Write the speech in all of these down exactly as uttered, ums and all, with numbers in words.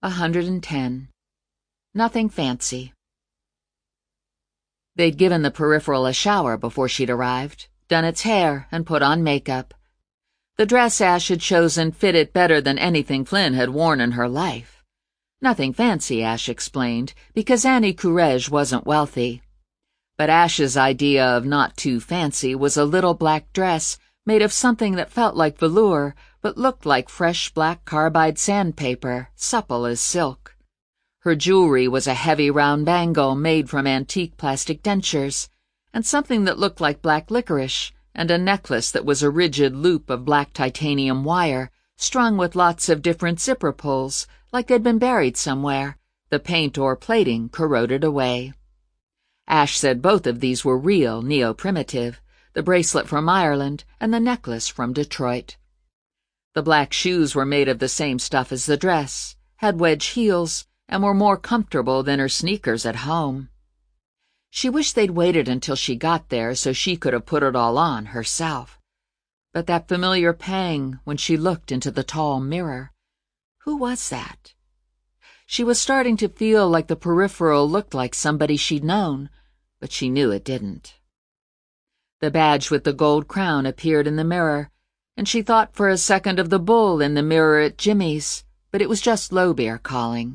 A hundred and ten. Nothing fancy. They'd given the peripheral a shower before she'd arrived, done its hair, and put on makeup. The dress Ash had chosen fitted better than anything Flynn had worn in her life. Nothing fancy, Ash explained, because Annie Courrèges wasn't wealthy. But Ash's idea of not too fancy was a little black dress made of something that felt like velour but looked like fresh black carbide sandpaper, supple as silk. Her jewelry was a heavy round bangle made from antique plastic dentures, and something that looked like black licorice, and a necklace that was a rigid loop of black titanium wire, strung with lots of different zipper pulls, like they'd been buried somewhere, the paint or plating corroded away. Ash said both of these were real neo-primitive, the bracelet from Ireland and the necklace from Detroit. The black shoes were made of the same stuff as the dress, had wedge heels, and were more comfortable than her sneakers at home. She wished they'd waited until she got there so she could have put it all on herself. But that familiar pang when she looked into the tall mirror. Who was that? She was starting to feel like the peripheral looked like somebody she'd known, but she knew it didn't. The badge with the gold crown appeared in the mirror, and she thought for a second of the bull in the mirror at Jimmy's, but it was just Lowbeer calling.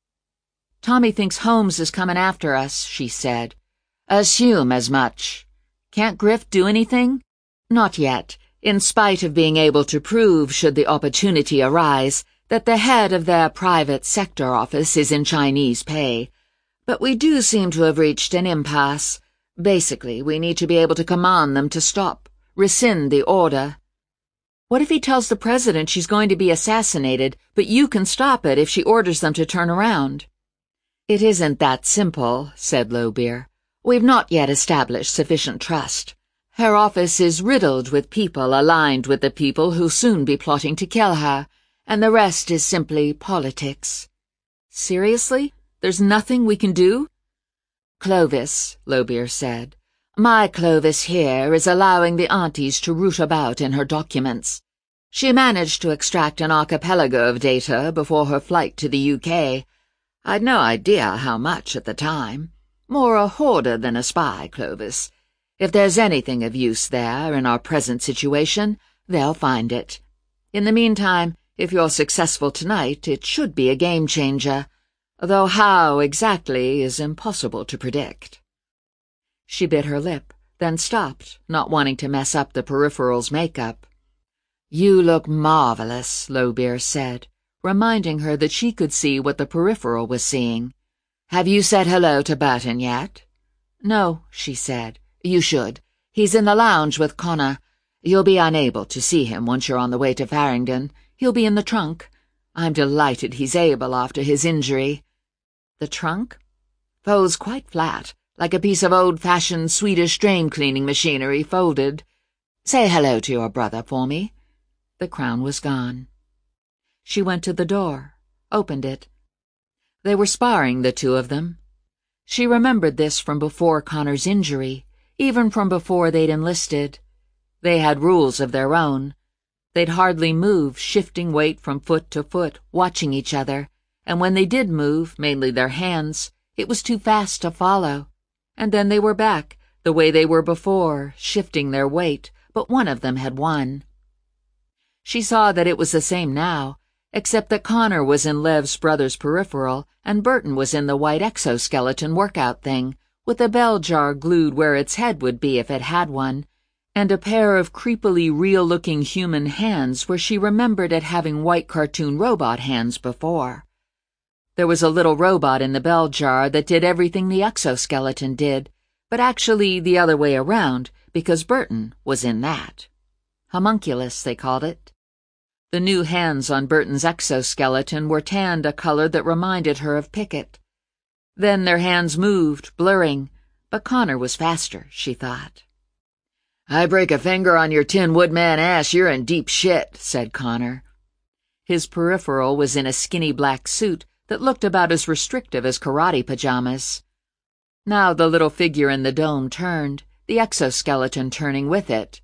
"Tommy thinks Holmes is coming after us," she said. "Assume as much. Can't Griff do anything?" "Not yet, in spite of being able to prove, should the opportunity arise, that the head of their private sector office is in Chinese pay. But we do seem to have reached an impasse. Basically, we need to be able to command them to stop, rescind the order." "What if he tells the president she's going to be assassinated, but you can stop it if she orders them to turn around?" "It isn't that simple," said Lowbeer. "We've not yet established sufficient trust. Her office is riddled with people aligned with the people who'll soon be plotting to kill her, and the rest is simply politics." "Seriously? There's nothing we can do?" "Clovis," Lowbeer said. "My Clovis here is allowing the aunties to root about in her documents. She managed to extract an archipelago of data before her flight to the U K. I'd no idea how much at the time. More a hoarder than a spy, Clovis. If there's anything of use there in our present situation, they'll find it. In the meantime, if you're successful tonight, it should be a game-changer, though how exactly is impossible to predict." She bit her lip, then stopped, not wanting to mess up the peripheral's makeup. "You look marvelous," Lowbeer said, reminding her that she could see what the peripheral was seeing. "Have you said hello to Burton yet?" "No," she said. "You should. He's in the lounge with Connor. You'll be unable to see him once you're on the way to Farringdon. He'll be in the trunk. I'm delighted he's able after his injury." "The trunk?" "Folds quite flat, like a piece of old-fashioned Swedish drain-cleaning machinery folded. Say hello to your brother for me." The crown was gone. She went to the door, opened it. They were sparring, the two of them. She remembered this from before Connor's injury, even from before they'd enlisted. They had rules of their own. They'd hardly move, shifting weight from foot to foot, watching each other, and when they did move, mainly their hands, it was too fast to follow. And then they were back, the way they were before, shifting their weight, but one of them had won. She saw that it was the same now, except that Connor was in Lev's brother's peripheral, and Burton was in the white exoskeleton workout thing, with a bell jar glued where its head would be if it had one, and a pair of creepily real-looking human hands where she remembered it having white cartoon robot hands before. There was a little robot in the bell jar that did everything the exoskeleton did, but actually the other way around, because Burton was in that. Homunculus, they called it. The new hands on Burton's exoskeleton were tanned a color that reminded her of Pickett. Then their hands moved, blurring, but Connor was faster, she thought. "I break a finger on your Tin Woodman ass, you're in deep shit," said Connor. His peripheral was in a skinny black suit that looked about as restrictive as karate pajamas. Now the little figure in the dome turned, the exoskeleton turning with it.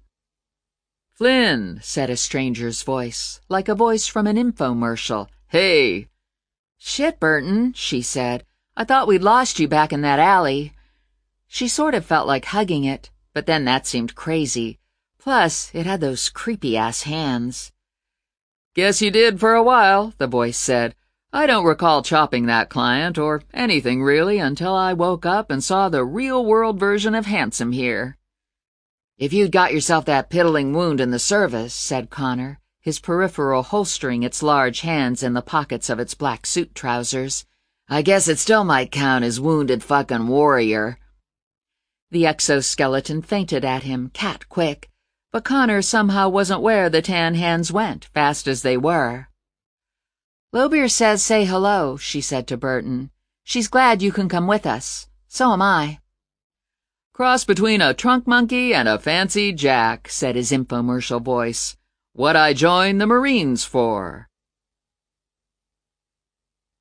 "Flynn," said a stranger's voice, like a voice from an infomercial. "Hey!" "Shit, Burton," she said. "I thought we'd lost you back in that alley." She sort of felt like hugging it, but then that seemed crazy. Plus, it had those creepy-ass hands. "Guess you did for a while," the voice said. "I don't recall chopping that client, or anything really, until I woke up and saw the real-world version of Handsome here." "If you'd got yourself that piddling wound in the service," said Connor, his peripheral holstering its large hands in the pockets of its black suit trousers, "I guess it still might count as wounded fucking warrior." The exoskeleton feinted at him, cat-quick, but Connor somehow wasn't where the tan hands went, fast as they were. "Lobier says say hello," she said to Burton. "She's glad you can come with us. So am I." "Cross between a trunk monkey and a fancy jack," said his infomercial voice. "What I joined the Marines for."